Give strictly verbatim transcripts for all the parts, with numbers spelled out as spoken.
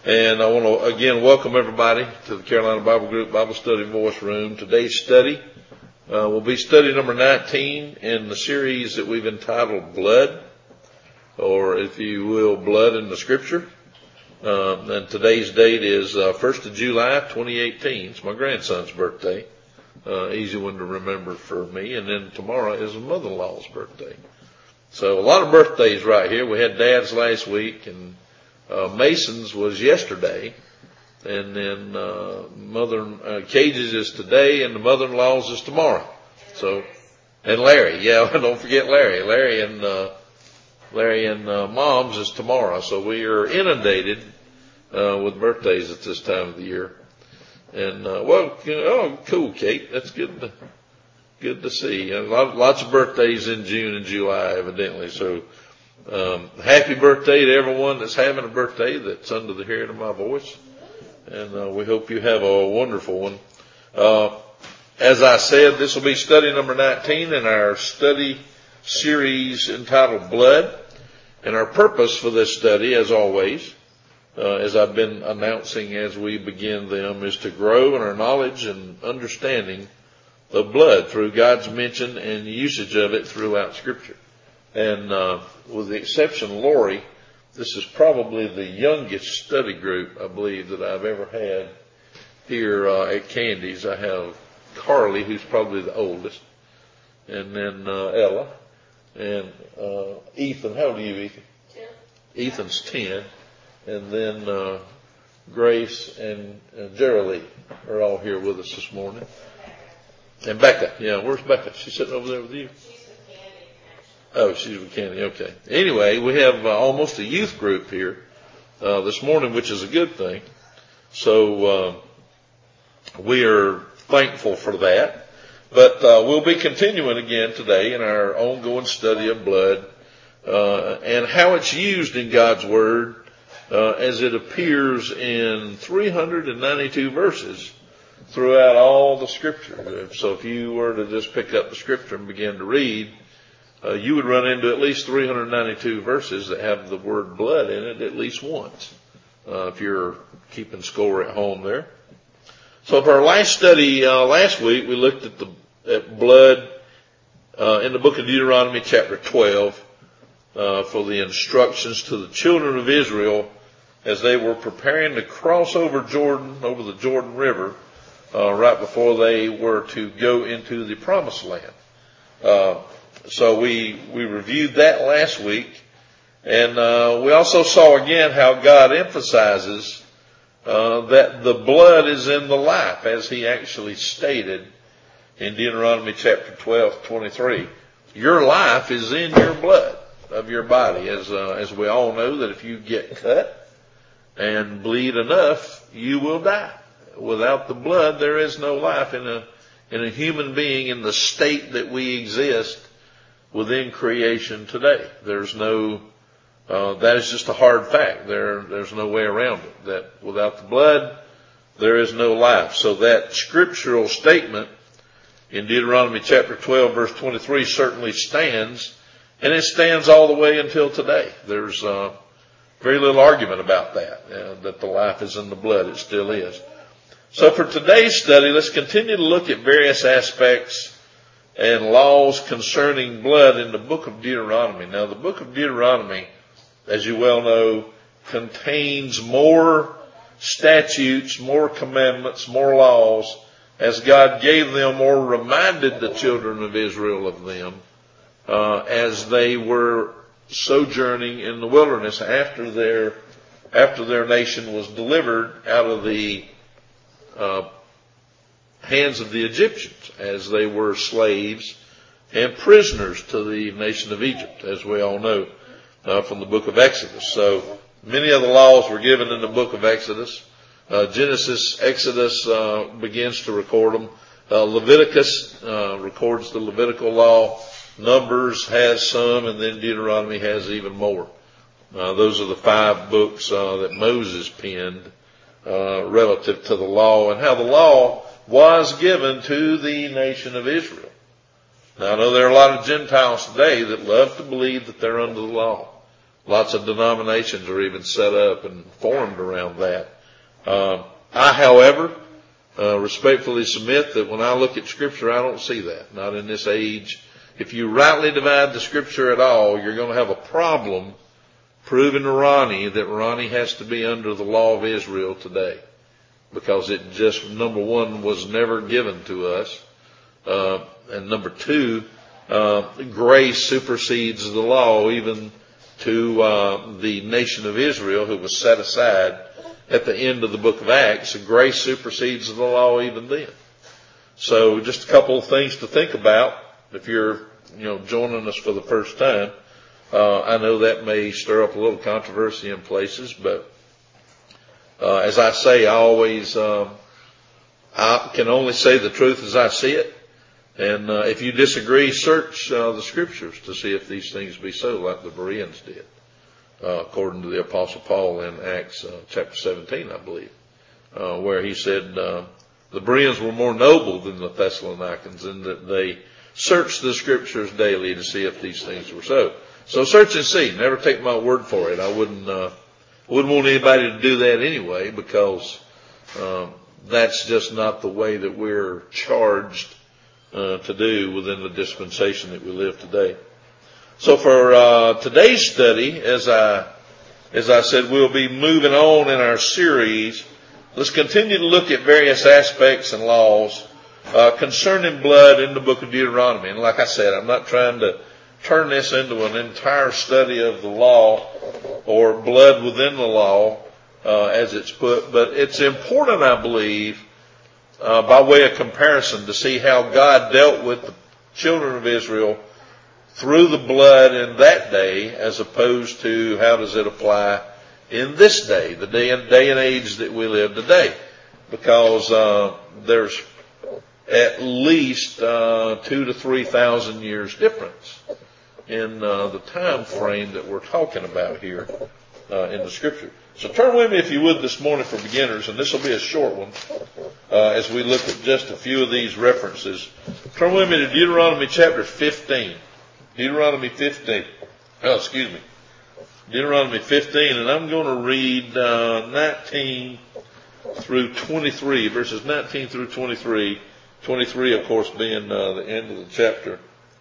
And I want to again welcome everybody to the Carolina Bible Group Bible Study Voice Room. Today's study uh, will be study number nineteen in the series that we've entitled Blood, or if you will, Blood in the Scripture. Um, and today's date is uh, first of July, twenty eighteen. It's my grandson's birthday. Uh, easy one to remember for me. And then tomorrow is my mother-in-law's birthday. So a lot of birthdays right here. We had Dad's last week, and uh, Mason's was yesterday. And then uh, mother uh, Cage's is today, and the mother-in-law's is tomorrow. So, and Larry, yeah, don't forget Larry. Larry and uh, Larry and uh, Mom's is tomorrow. So we are inundated uh, with birthdays at this time of the year. And, uh, well, you know, oh, cool, Kate. That's good to, good to see. A lot, lots of birthdays in June and July, evidently. So, um, happy birthday to everyone that's having a birthday that's under the hearing of my voice. And, uh, we hope you have a wonderful one. Uh, as I said, this will be study number nineteen in our study series entitled Blood. And our purpose for this study, as always, Uh, as I've been announcing as we begin them, is to grow in our knowledge and understanding of blood through God's mention and usage of it throughout Scripture. And uh, with the exception of Lori, this is probably the youngest study group, I believe, that I've ever had here uh, at Candy's. I have Carly, who's probably the oldest, and then uh, Ella, and uh, Ethan. How old are you, Ethan? Ten. Ethan's ten. And then uh, Grace and uh, Geraldine are all here with us this morning. And Becca, yeah, where's Becca? She's sitting over there with you. She's with Candy. Oh, she's with Candy. Okay. Anyway, we have uh, almost a youth group here uh, this morning, which is a good thing. So uh, we are thankful for that. But uh, we'll be continuing again today in our ongoing study of blood uh, and how it's used in God's Word. Uh, as it appears in three hundred ninety-two verses throughout all the Scripture. So if you were to just pick up the Scripture and begin to read, uh, you would run into at least three hundred ninety-two verses that have the word blood in it at least once, uh, if you're keeping score at home there. So for our last study uh, last week, we looked at the at blood uh, in the book of Deuteronomy chapter twelve uh, for the instructions to the children of Israel as they were preparing to cross over Jordan, over the Jordan River, uh, right before they were to go into the Promised Land. Uh, so we, we reviewed that last week. And, uh, we also saw again how God emphasizes, uh, that the blood is in the life, as he actually stated in Deuteronomy chapter twelve, twenty-three. Your life is in your blood of your body, as, uh, as we all know that if you get cut and bleed enough, you will die. Without the blood, there is no life in a in a human being in the state that we exist within creation today. There's no, uh, that is just a hard fact. There, there's no way around it. That without the blood, there is no life. So that scriptural statement in Deuteronomy chapter twelve, verse twenty-three, certainly stands, and it stands all the way until today. There's uh, very little argument about that, uh, that the life is in the blood. It still is. So for today's study, let's continue to look at various aspects and laws concerning blood in the book of Deuteronomy. Now, the book of Deuteronomy, as you well know, contains more statutes, more commandments, more laws, as God gave them or reminded the children of Israel of them, uh, as they were sojourning in the wilderness after their after their nation was delivered out of the uh, hands of the Egyptians, as they were slaves and prisoners to the nation of Egypt, as we all know uh, from the book of Exodus. So many of the laws were given in the book of Exodus. Uh, Genesis, Exodus uh, begins to record them. Uh, Leviticus uh, records the Levitical law. Numbers has some, and then Deuteronomy has even more. Uh, those are the five books uh, that Moses penned uh, relative to the law and how the law was given to the nation of Israel. Now, I know there are a lot of Gentiles today that love to believe that they're under the law. Lots of denominations are even set up and formed around that. Uh, I, however, uh, respectfully submit that when I look at Scripture, I don't see that. Not in this age. If you rightly divide the Scripture at all, you're going to have a problem proving to Ronnie that Ronnie has to be under the law of Israel today. Because it just, number one, was never given to us. Uh, and number two, uh, grace supersedes the law even to uh, the nation of Israel who was set aside at the end of the book of Acts. Grace supersedes the law even then. So just a couple of things to think about if you're, you know, joining us for the first time. Uh, I know that may stir up a little controversy in places, but uh, as I say, I always, um, I can only say the truth as I see it. And uh, if you disagree, search uh, the Scriptures to see if these things be so, like the Bereans did, uh, according to the Apostle Paul in Acts uh, chapter seventeen, I believe, uh, where he said uh, the Bereans were more noble than the Thessalonians, and that they searched the Scriptures daily to see if these things were so. So search and see. Never take my word for it. I wouldn't uh, wouldn't want anybody to do that anyway, because um, that's just not the way that we're charged Uh, to do within the dispensation that we live today. So for uh, today's study, as I as I said, we'll be moving on in our series. Let's continue to look at various aspects and laws uh, concerning blood in the book of Deuteronomy. And like I said, I'm not trying to turn this into an entire study of the law or blood within the law, uh, as it's put, but it's important, I believe, Uh, by way of comparison, to see how God dealt with the children of Israel through the blood in that day, as opposed to how does it apply in this day, the day and day and age that we live today. Because uh, there's at least uh, two to three thousand years difference in uh, the time frame that we're talking about here uh, in the Scripture. So turn with me, if you would, this morning for beginners, and this will be a short one, uh, as we look at just a few of these references. Turn with me to Deuteronomy chapter fifteen. Deuteronomy fifteen. Oh, excuse me. Deuteronomy fifteen, and I'm going to read uh, nineteen through twenty-three, verses nineteen through twenty-three. twenty-three, of course, being uh, the end of the chapter.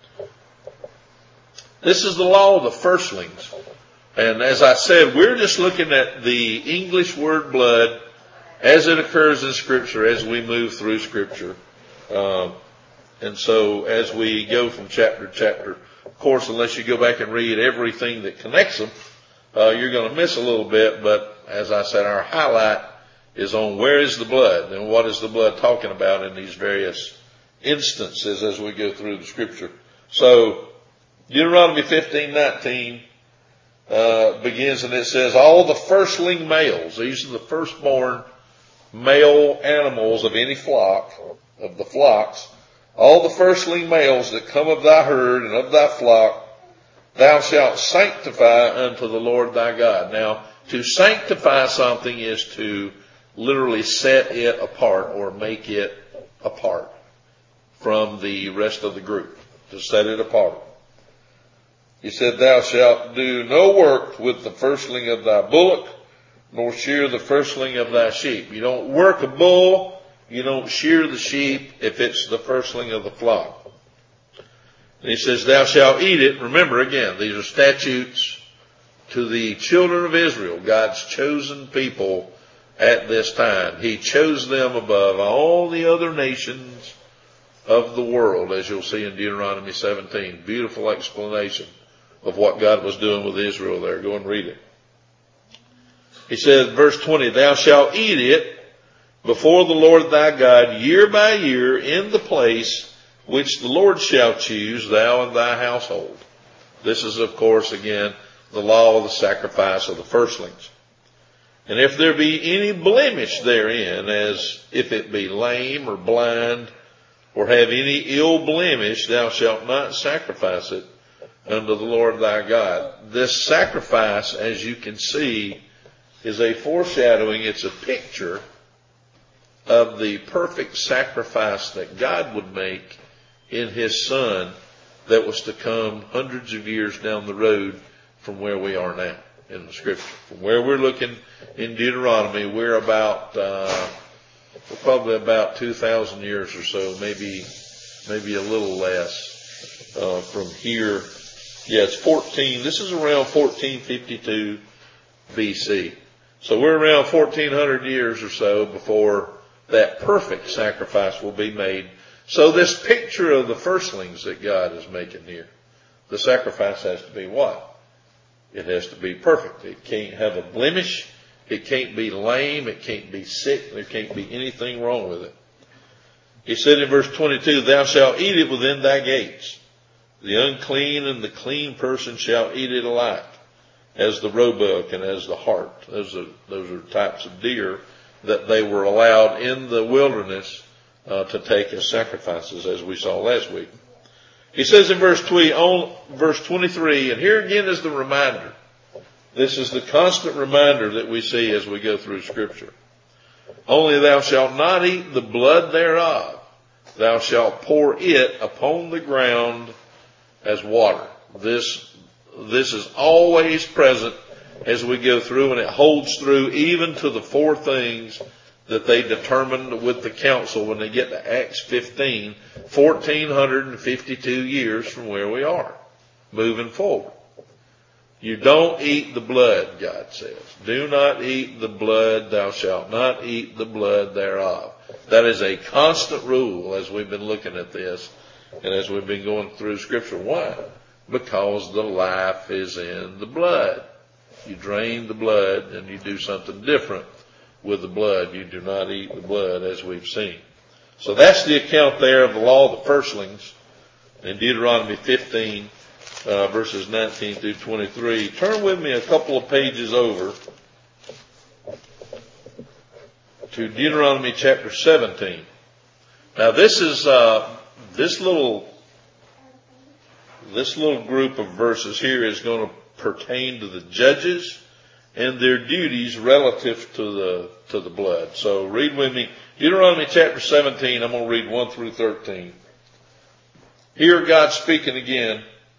This is the law of the firstlings. And as I said, we're just looking at the English word blood as it occurs in Scripture as we move through Scripture. Um, and so as we go from chapter to chapter, of course, unless you go back and read everything that connects them, uh, you're going to miss a little bit. But as I said, our highlight is on where is the blood and what is the blood talking about in these various instances as we go through the Scripture. So Deuteronomy fifteen nineteen. Uh, begins and it says, all the firstling males, these are the firstborn male animals of any flock, of the flocks, all the firstling males that come of thy herd and of thy flock, thou shalt sanctify unto the Lord thy God. Now, to sanctify something is to literally set it apart or make it apart from the rest of the group, to set it apart. He said, thou shalt do no work with the firstling of thy bullock, nor shear the firstling of thy sheep. You don't work a bull, you don't shear the sheep if it's the firstling of the flock. And he says, thou shalt eat it. Remember, again, these are statutes to the children of Israel, God's chosen people at this time. He chose them above all the other nations of the world, as you'll see in Deuteronomy seventeen. Beautiful explanation of what God was doing with Israel there. Go and read it. He says, verse twenty, thou shalt eat it before the Lord thy God year by year in the place which the Lord shall choose, thou and thy household. This is, of course, again, the law of the sacrifice of the firstlings. And if there be any blemish therein, as if it be lame or blind, or have any ill blemish, thou shalt not sacrifice it unto the Lord thy God. This sacrifice, as you can see, is a foreshadowing, it's a picture of the perfect sacrifice that God would make in His Son that was to come hundreds of years down the road from where we are now in the scripture. From where we're looking in Deuteronomy, we're about, uh, we're probably about two thousand years or so, maybe, maybe a little less, uh, from here. Yeah, it's fourteen, this is around fourteen fifty-two B C. So we're around fourteen hundred years or so before that perfect sacrifice will be made. So this picture of the firstlings that God is making here, the sacrifice has to be what? It has to be perfect. It can't have a blemish. It can't be lame. It can't be sick. There can't be anything wrong with it. He said in verse twenty-two, thou shalt eat it within thy gates. The unclean and the clean person shall eat it alike, as the roebuck and as the hart. Those are, those are types of deer that they were allowed in the wilderness uh, to take as sacrifices, as we saw last week. He says in verse twenty-three, and here again is the reminder. This is the constant reminder that we see as we go through Scripture. Only thou shalt not eat the blood thereof. Thou shalt pour it upon the ground as water. This, this is always present as we go through, and it holds through even to the four things that they determined with the council when they get to Acts fifteen, fourteen fifty-two years from where we are, moving forward. You don't eat the blood, God says. Do not eat the blood, thou shalt not eat the blood thereof. That is a constant rule as we've been looking at this and as we've been going through Scripture. Why? Because the life is in the blood. You drain the blood and you do something different with the blood. You do not eat the blood, as we've seen. So that's the account there of the law of the firstlings in Deuteronomy fifteen, uh, verses nineteen through twenty-three. Turn with me a couple of pages over to Deuteronomy chapter seventeen. Now this is, uh, this little, this little group of verses here is going to pertain to the judges and their duties relative to the to the blood. So read with me Deuteronomy chapter seventeen. I'm going to read one through thirteen. Here God speaking again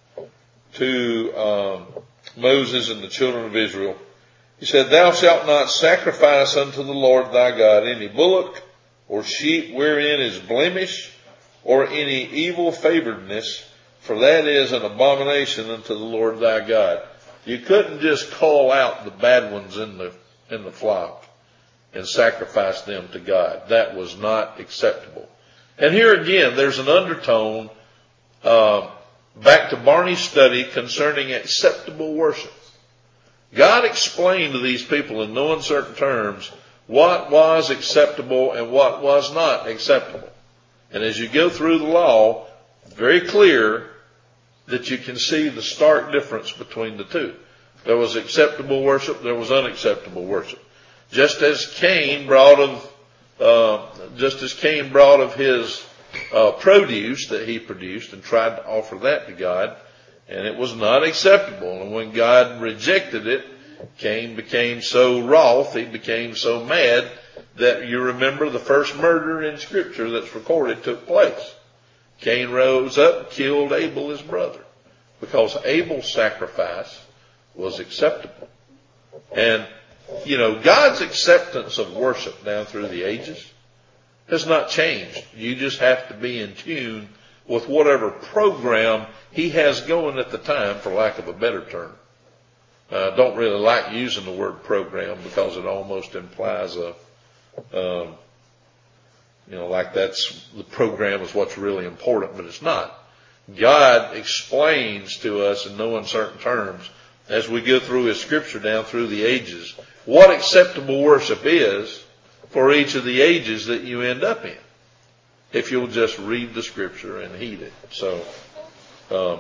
to um, Moses and the children of Israel. He said, thou shalt not sacrifice unto the Lord thy God any bullock or sheep wherein is blemish or any evil favoredness, for that is an abomination unto the Lord thy God. You couldn't just call out the bad ones in the in the flock and sacrifice them to God. That was not acceptable. And here again, there's an undertone uh, back to Barney's study concerning acceptable worship. God explained to these people in no uncertain terms what was acceptable and what was not acceptable. And as you go through the law, very clear that you can see the stark difference between the two. There was acceptable worship, there was unacceptable worship. Just as Cain brought of, uh, just as Cain brought of his uh, produce that he produced and tried to offer that to God, and it was not acceptable. And when God rejected it, Cain became so wroth, he became so mad that you remember the first murder in Scripture that's recorded took place. Cain rose up and killed Abel, his brother, because Abel's sacrifice was acceptable. And, you know, God's acceptance of worship down through the ages has not changed. You just have to be in tune with whatever program he has going at the time, for lack of a better term. I uh, don't really like using the word program because it almost implies a, um, you know, like that's the program is what's really important, but it's not. God explains to us in no uncertain terms as we go through his Scripture down through the ages what acceptable worship is for each of the ages that you end up in, if you'll just read the Scripture and heed it. So um,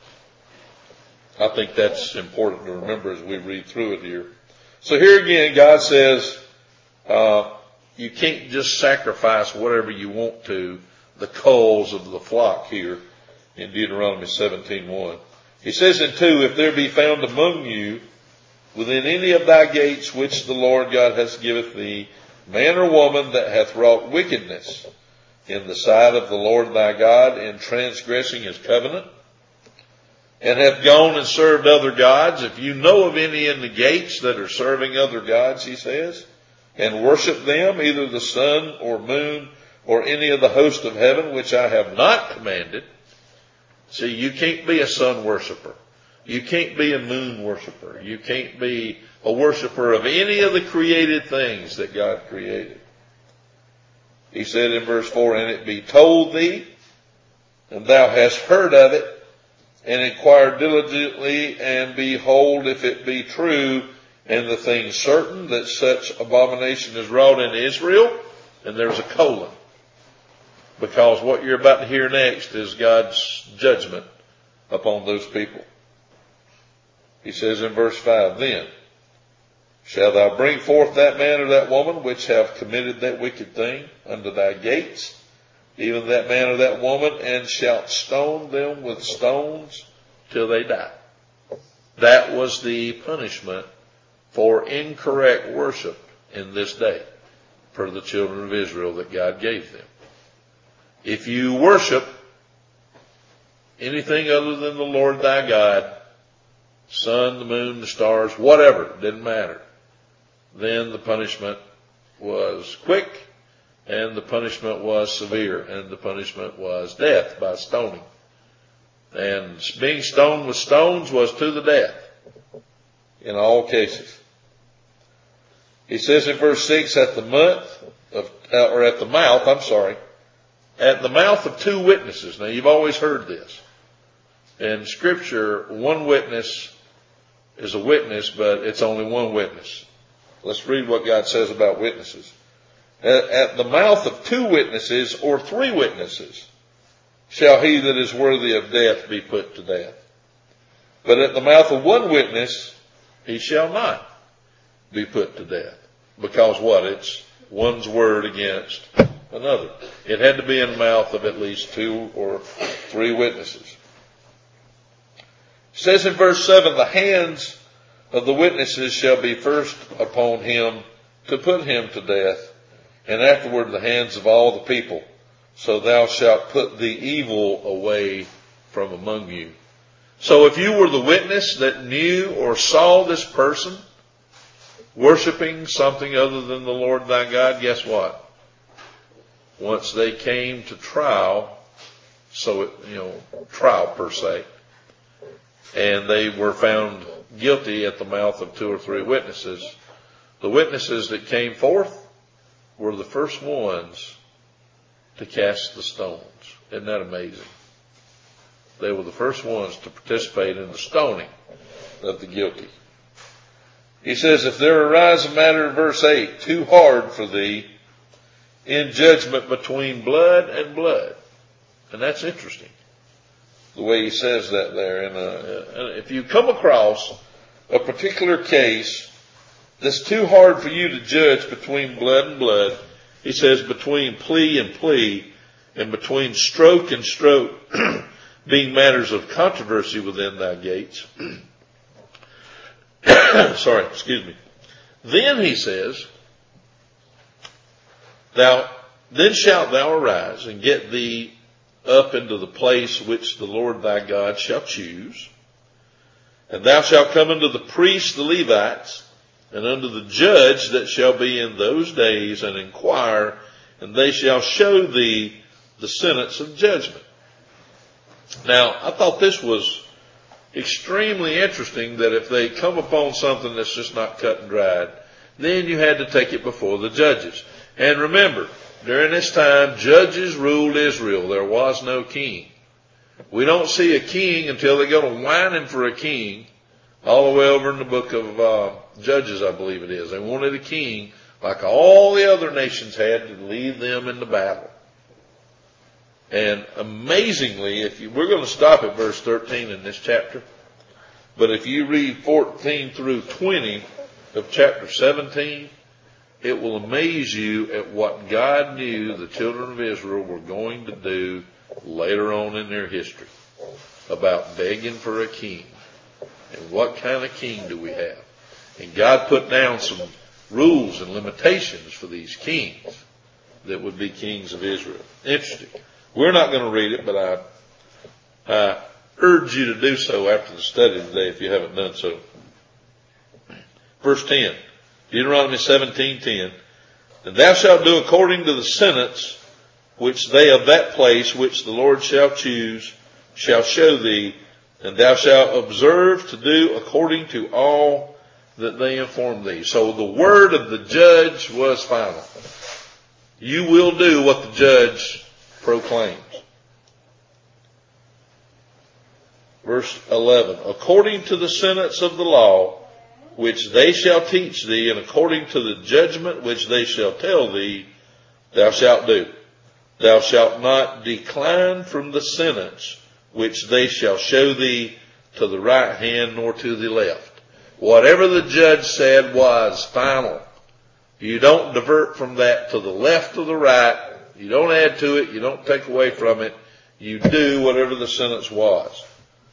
I think that's important to remember as we read through it here. So here again, God says uh, you can't just sacrifice whatever you want to, the culls of the flock here in Deuteronomy seventeen one. He says in two, if there be found among you within any of thy gates which the Lord God hath giveth thee, man or woman that hath wrought wickedness in the sight of the Lord thy God in transgressing his covenant, and hath gone and served other gods, if you know of any in the gates that are serving other gods, he says, and worship them, either the sun or moon or any of the host of heaven, which I have not commanded. See, you can't be a sun worshiper. You can't be a moon worshiper. You can't be a worshiper of any of the created things that God created. He said in verse four, and it be told thee, and thou hast heard of it, and inquire diligently, and behold, if it be true, and the thing certain, that such abomination is wrought in Israel, and there's a colon. Because what you're about to hear next is God's judgment upon those people. He says in verse five, then shalt thou bring forth that man or that woman which have committed that wicked thing unto thy gates, even that man or that woman, and shalt stone them with stones till they die. That was the punishment for incorrect worship in this day for the children of Israel that God gave them. If you worship anything other than the Lord thy God, sun, the moon, the stars, whatever, didn't matter, then the punishment was quick, and the punishment was severe, and the punishment was death by stoning. And being stoned with stones was to the death in all cases. He says in verse six, at the month of, or at the mouth, I'm sorry, at the mouth of two witnesses. Now you've always heard this. In Scripture, one witness is a witness, but it's only one witness. Let's read what God says about witnesses. At the mouth of two witnesses or three witnesses shall he that is worthy of death be put to death. But at the mouth of one witness he shall not be put to death. Because what? It's one's word against another. It had to be in the mouth of at least two or three witnesses. It says in verse seven, the hands of the witnesses shall be first upon him to put him to death, and afterward the hands of all the people. So thou shalt put the evil away from among you. So if you were the witness that knew or saw this person worshiping something other than the Lord thy God, guess what? Once they came to trial, so it, you know, trial per se, and they were found guilty at the mouth of two or three witnesses, the witnesses that came forth were the first ones to cast the stones. Isn't that amazing? They were the first ones to participate in the stoning of the guilty. He says, if there arise a matter in verse eight, too hard for thee, in judgment between blood and blood. And that's interesting, the way he says that there. And uh, if you come across a particular case that's too hard for you to judge between blood and blood, he says between plea and plea, and between stroke and stroke, being matters of controversy within thy gates. Sorry, excuse me. Then he says, Thou, then shalt thou arise and get thee up into the place which the Lord thy God shall choose. And thou shalt come unto the priests, the Levites, and unto the judge that shall be in those days, and inquire, and they shall show thee the sentence of judgment. Now, I thought this was extremely interesting, that if they come upon something that's just not cut and dried, then you had to take it before the judges. And remember, during this time, judges ruled Israel. There was no king. We don't see a king until they go to whining for a king, all the way over in the book of uh, Judges, I believe it is. They wanted a king like all the other nations had to lead them into battle. And amazingly, if you, we're going to stop at verse thirteen in this chapter, but if you read fourteen through twenty of chapter seventeen, it will amaze you at what God knew the children of Israel were going to do later on in their history about begging for a king. And what kind of king do we have? And God put down some rules and limitations for these kings that would be kings of Israel. Interesting. We're not going to read it, but I, I urge you to do so after the study today if you haven't done so. Verse ten, Deuteronomy seventeen ten. And thou shalt do according to the sentence which they of that place which the Lord shall choose shall show thee, and thou shalt observe to do according to all that they inform thee. So the word of the judge was final. You will do what the judge proclaims. Verse eleven, according to the sentence of the law which they shall teach thee, and according to the judgment which they shall tell thee, thou shalt do. Thou shalt not decline from the sentence which they shall show thee to the right hand nor to the left. Whatever the judge said was final. You don't divert from that to the left or the right. You don't add to it. You don't take away from it. You do whatever the sentence was.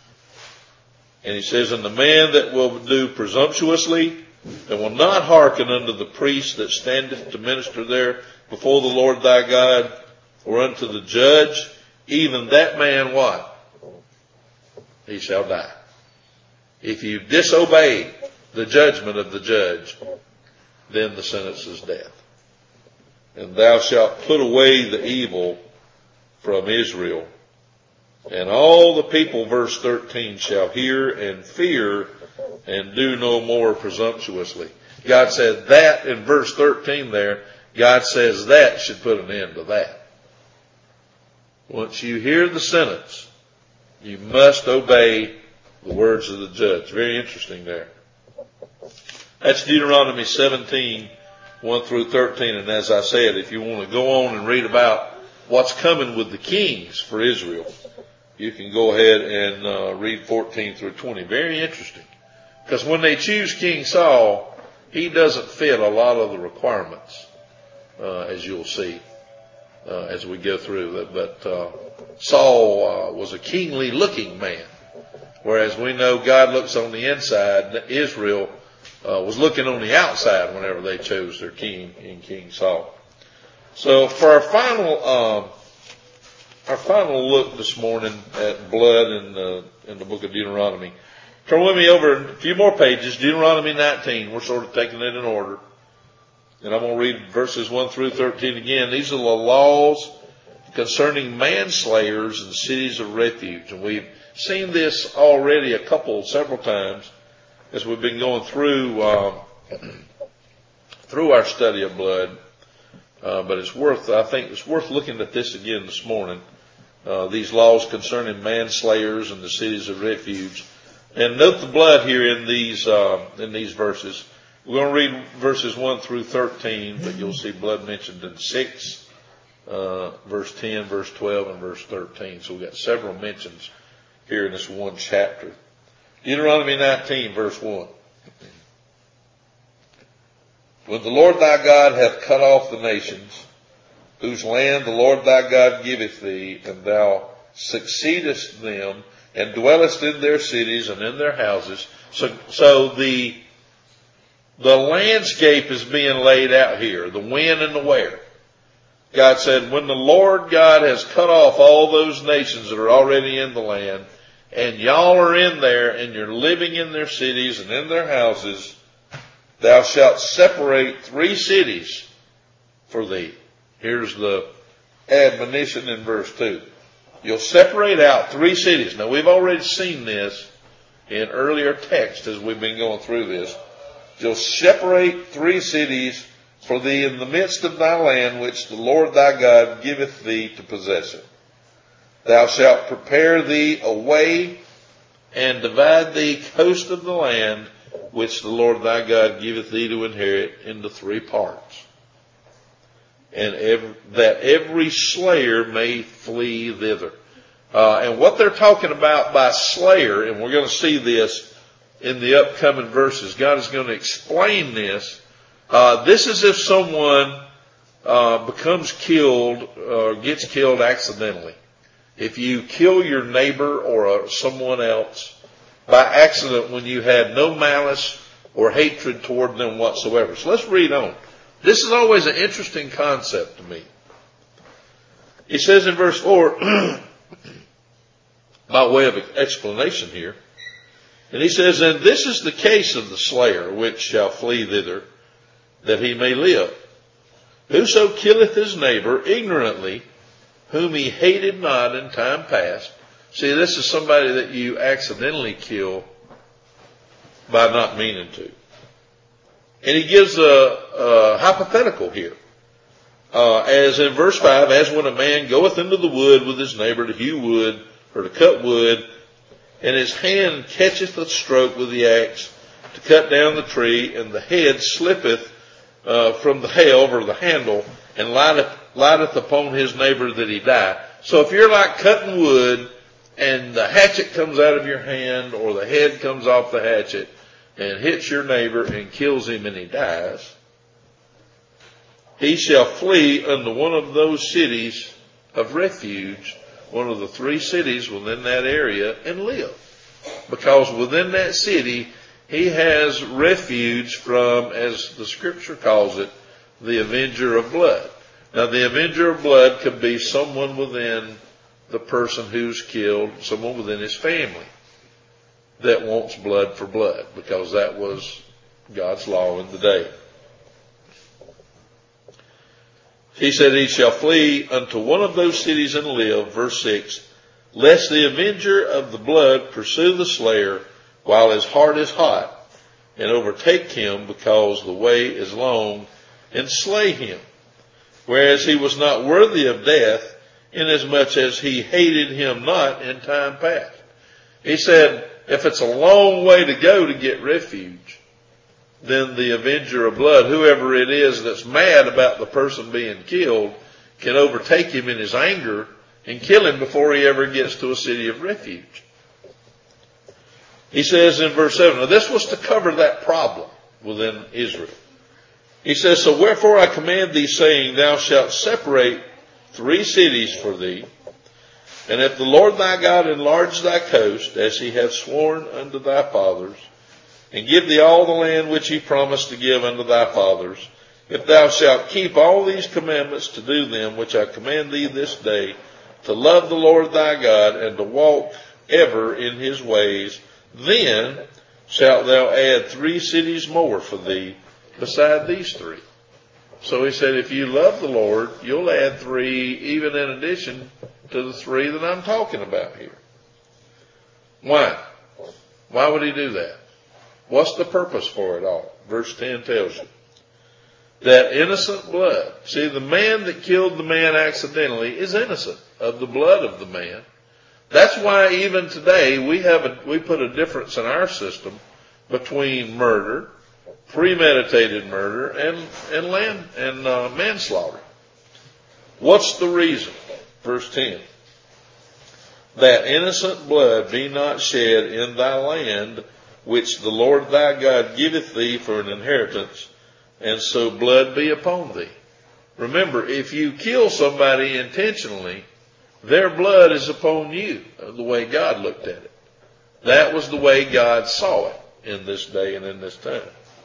And he says, and the man that will do presumptuously, and will not hearken unto the priest that standeth to minister there before the Lord thy God, or unto the judge, even that man what? He shall die. If you disobey the judgment of the judge, then the sentence is death. And thou shalt put away the evil from Israel. And all the people, verse thirteen, shall hear and fear and do no more presumptuously. God said that in verse thirteen there. God says that should put an end to that. Once you hear the sentence, you must obey the words of the judge. Very interesting there. That's Deuteronomy seventeen, one through thirteen. And as I said, if you want to go on and read about what's coming with the kings for Israel, you can go ahead and uh, read fourteen through twenty. Very interesting. Because when they choose King Saul, he doesn't fit a lot of the requirements, uh, as you'll see uh, as we go through it. But uh, Saul uh, was a kingly looking man, whereas we know God looks on the inside. Israel uh, was looking on the outside whenever they chose their king in King Saul. So for our final um, Our final look this morning at blood in the, in the book of Deuteronomy. Turn with me over a few more pages, Deuteronomy nineteen. We're sort of taking it in order. And I'm going to read verses one through thirteen again. These are the laws concerning manslayers and cities of refuge. And we've seen this already a couple, several times as we've been going through, um, through our study of blood. Uh, but it's worth, I think it's worth looking at this again this morning. Uh, these laws concerning manslayers and the cities of refuge. And note the blood here in these, uh, in these verses. We're going to read verses one through thirteen, but you'll see blood mentioned in six, uh, verse ten, verse twelve, and verse thirteen. So we've got several mentions here in this one chapter. Deuteronomy nineteen, verse one. When the Lord thy God hath cut off the nations, whose land the Lord thy God giveth thee, and thou succeedest them, and dwellest in their cities and in their houses. So, so the, the landscape is being laid out here, the when and the where. God said, when the Lord God has cut off all those nations that are already in the land, and y'all are in there, and you're living in their cities and in their houses, thou shalt separate three cities for thee. Here's the admonition in verse two. You'll separate out three cities. Now we've already seen this in earlier texts as we've been going through this. You'll separate three cities for thee in the midst of thy land, which the Lord thy God giveth thee to possess it. Thou shalt prepare thee a way and divide thee coast of the land, which the Lord thy God giveth thee to inherit, into three parts. And every, that every slayer may flee thither. Uh, and what they're talking about by slayer, and we're going to see this in the upcoming verses, God is going to explain this. Uh, this is if someone uh, becomes killed or gets killed accidentally. If you kill your neighbor or uh, someone else by accident when you had no malice or hatred toward them whatsoever. So let's read on. This is always an interesting concept to me. He says in verse four, by way of explanation here. And he says, and this is the case of the slayer, which shall flee thither, that he may live. Whoso killeth his neighbor ignorantly, whom he hated not in time past. See, this is somebody that you accidentally kill by not meaning to. And he gives a, a hypothetical here. Uh, as in verse five, as when a man goeth into the wood with his neighbor to hew wood, or to cut wood, and his hand catcheth a stroke with the axe to cut down the tree, and the head slippeth uh, from the helve or the handle, and lighteth, lighteth upon his neighbor that he die. So if you're like cutting wood, and the hatchet comes out of your hand, or the head comes off the hatchet, and hits your neighbor and kills him and he dies, he shall flee unto one of those cities of refuge, one of the three cities within that area, and live. Because within that city, he has refuge from, as the scripture calls it, the avenger of blood. Now, the avenger of blood could be someone within the person who's killed, someone within his family that wants blood for blood, because that was God's law in the day. He said, he shall flee unto one of those cities and live, verse six, lest the avenger of the blood pursue the slayer while his heart is hot, and overtake him because the way is long, and slay him, whereas he was not worthy of death, inasmuch as he hated him not in time past. He said, if it's a long way to go to get refuge, then the avenger of blood, whoever it is that's mad about the person being killed, can overtake him in his anger and kill him before he ever gets to a city of refuge. He says in verse seven, now this was to cover that problem within Israel. He says, so wherefore I command thee, saying, thou shalt separate three cities for thee, and if the Lord thy God enlarge thy coast, as he hath sworn unto thy fathers, and give thee all the land which he promised to give unto thy fathers, if thou shalt keep all these commandments to do them, which I command thee this day, to love the Lord thy God, and to walk ever in his ways, then shalt thou add three cities more for thee beside these three. So he said, if you love the Lord, you'll add three, even in addition to the three that I'm talking about here. Why? Why would he do that? What's the purpose for it all? Verse ten tells you. That innocent blood. See, the man that killed the man accidentally is innocent of the blood of the man. That's why even today we have a, we put a difference in our system between murder, premeditated murder, and and land and uh, manslaughter. What's the reason? Verse ten. That innocent blood be not shed in thy land, which the Lord thy God giveth thee for an inheritance, and so blood be upon thee. Remember, if you kill somebody intentionally, their blood is upon you, the way God looked at it. That was the way God saw it in this day and in this time.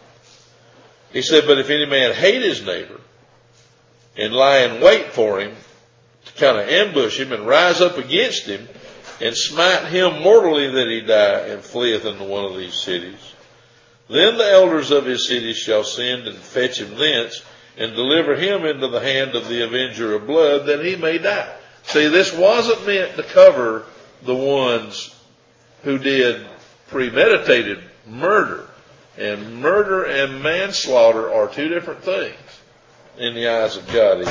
He said, but if any man hate his neighbor and lie in wait for him to kind of ambush him and rise up against him and smite him mortally that he die and fleeth into one of these cities, then the elders of his cities shall send and fetch him thence and deliver him into the hand of the avenger of blood that he may die. See, this wasn't meant to cover the ones who did premeditated murder. And murder and manslaughter are two different things in the eyes of God.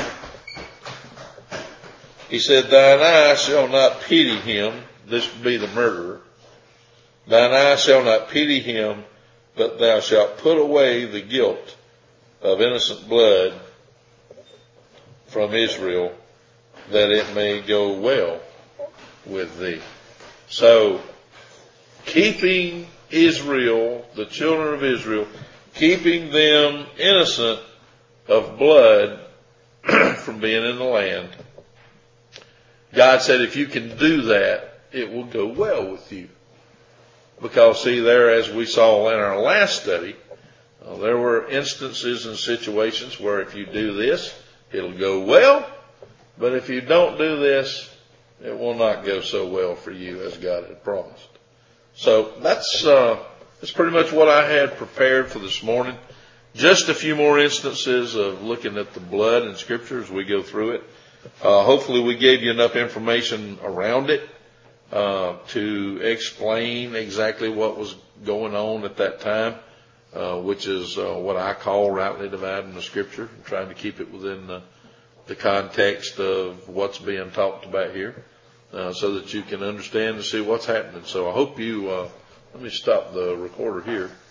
He said, thine eye shall not pity him. This would be the murderer. Thine eye shall not pity him, but thou shalt put away the guilt of innocent blood from Israel, that it may go well with thee. So, keeping Israel, the children of Israel, keeping them innocent of blood from being in the land, God said, if you can do that, it will go well with you. Because, see, there, as we saw in our last study, uh, there were instances and situations where if you do this, it'll go well. But if you don't do this, it will not go so well for you as God had promised. So that's, uh, that's pretty much what I had prepared for this morning. Just a few more instances of looking at the blood in Scripture as we go through it. Uh, hopefully we gave you enough information around it, uh, to explain exactly what was going on at that time, uh, which is, uh, what I call rightly dividing the Scripture, and trying to keep it within the, the context of what's being talked about here, uh, so that you can understand and see what's happening. So I hope you, uh, let me stop the recorder here.